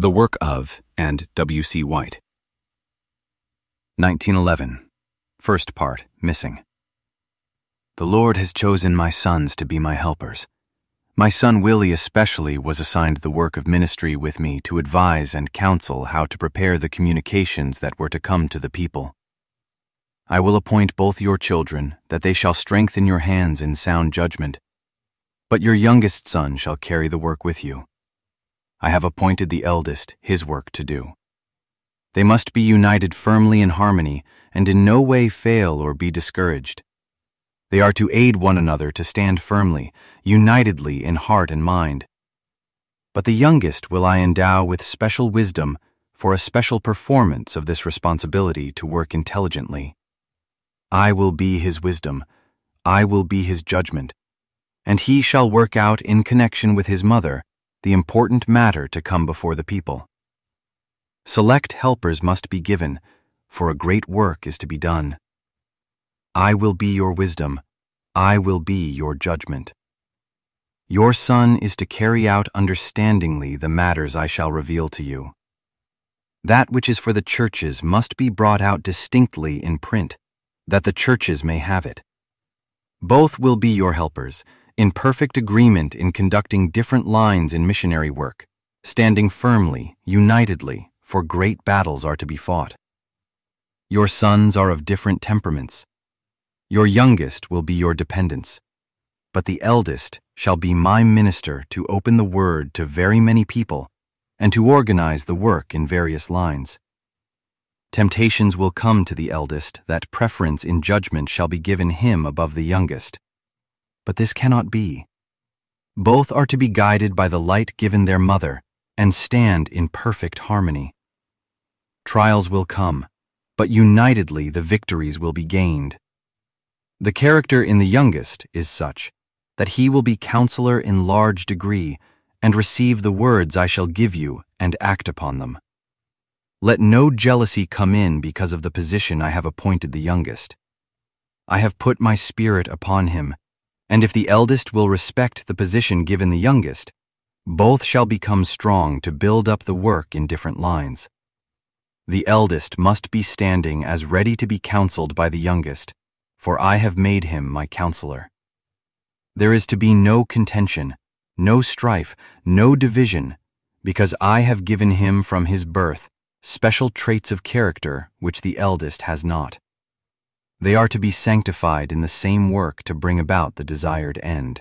The Work of and W.C. White. 1911. First part, missing. The Lord has chosen my sons to be my helpers. My son Willie especially was assigned the work of ministry with me to advise and counsel how to prepare the communications that were to come to the people. I will appoint both your children, that they shall strengthen your hands in sound judgment. But your youngest son shall carry the work with you. I have appointed the eldest his work to do. They must be united firmly in harmony and in no way fail or be discouraged. They are to aid one another to stand firmly, unitedly in heart and mind. But the youngest will I endow with special wisdom for a special performance of this responsibility to work intelligently. I will be his wisdom, I will be his judgment, and he shall work out in connection with his mother the important matter to come before the people. Select helpers must be given, for a great work is to be done. I will be your wisdom, I will be your judgment. Your son is to carry out understandingly the matters I shall reveal to you. That which is for the churches must be brought out distinctly in print, that the churches may have it. Both will be your helpers, in perfect agreement in conducting different lines in missionary work, standing firmly, unitedly, for great battles are to be fought. Your sons are of different temperaments. Your youngest will be your dependents, but the eldest shall be my minister to open the word to very many people and to organize the work in various lines. Temptations will come to the eldest that preference in judgment shall be given him above the youngest. But this cannot be. Both are to be guided by the light given their mother and stand in perfect harmony. Trials will come, but unitedly the victories will be gained. The character in the youngest is such that he will be counselor in large degree and receive the words I shall give you and act upon them. Let no jealousy come in because of the position I have appointed the youngest. I have put my spirit upon him, and if the eldest will respect the position given the youngest, both shall become strong to build up the work in different lines. The eldest must be standing as ready to be counseled by the youngest, for I have made him my counselor. There is to be no contention, no strife, no division, because I have given him from his birth special traits of character which the eldest has not. They are to be sanctified in the same work to bring about the desired end.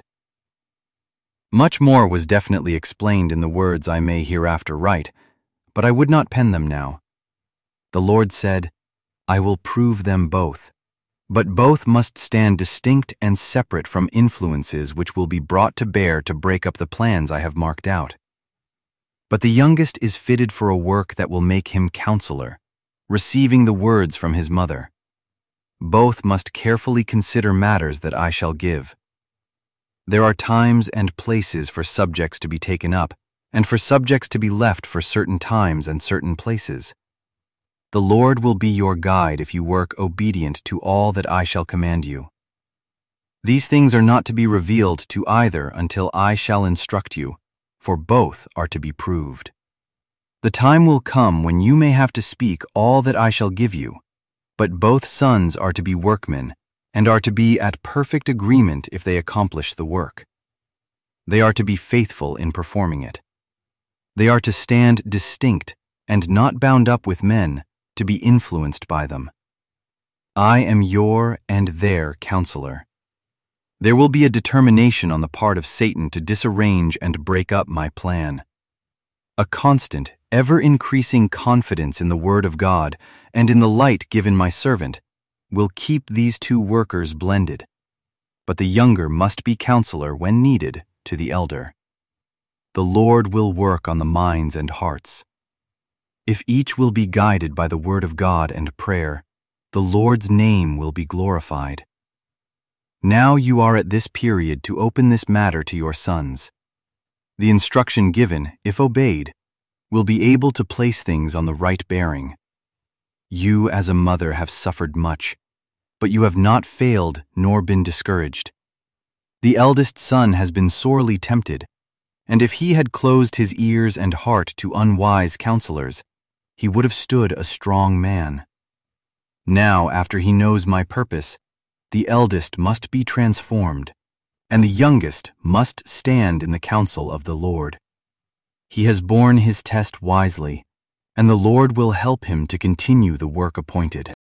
Much more was definitely explained in the words I may hereafter write, but I would not pen them now. The Lord said, I will prove them both, but both must stand distinct and separate from influences which will be brought to bear to break up the plans I have marked out. But the youngest is fitted for a work that will make him counselor, receiving the words from his mother. Both must carefully consider matters that I shall give. There are times and places for subjects to be taken up, and for subjects to be left for certain times and certain places. The Lord will be your guide if you work obedient to all that I shall command you. These things are not to be revealed to either until I shall instruct you, for both are to be proved. The time will come when you may have to speak all that I shall give you, but both sons are to be workmen, and are to be at perfect agreement if they accomplish the work. They are to be faithful in performing it. They are to stand distinct and not bound up with men, to be influenced by them. I am your and their counselor. There will be a determination on the part of Satan to disarrange and break up my plan. A constant, ever-increasing confidence in the Word of God and in the light given my servant will keep these two workers blended, but the younger must be counselor when needed to the elder. The Lord will work on the minds and hearts. If each will be guided by the Word of God and prayer, the Lord's name will be glorified. Now you are at this period to open this matter to your sons. The instruction given, if obeyed, will be able to place things on the right bearing. You as a mother have suffered much, but you have not failed nor been discouraged. The eldest son has been sorely tempted, and if he had closed his ears and heart to unwise counselors, he would have stood a strong man. Now, after he knows my purpose, the eldest must be transformed, and the youngest must stand in the counsel of the Lord. He has borne his test wisely, and the Lord will help him to continue the work appointed.